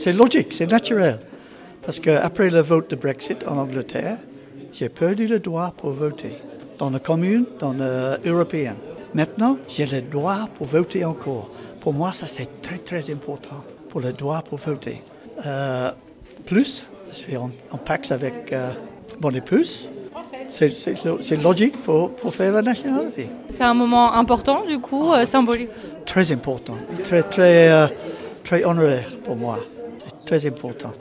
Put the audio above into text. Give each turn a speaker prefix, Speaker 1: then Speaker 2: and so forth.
Speaker 1: c'est logique, c'est naturel. Parce qu'après le vote de Brexit en Angleterre, j'ai perdu le droit pour voter dans la commune, dans l'européenne. Maintenant, j'ai le droit pour voter encore. Pour moi, ça c'est très très important, pour le droit pour voter. Plus, je suis en pax avec mon épouse. C'est logique pour faire la nationalité.
Speaker 2: C'est un moment important, du coup, symbolique.
Speaker 1: Très important, très honoraire pour moi. C'est très important.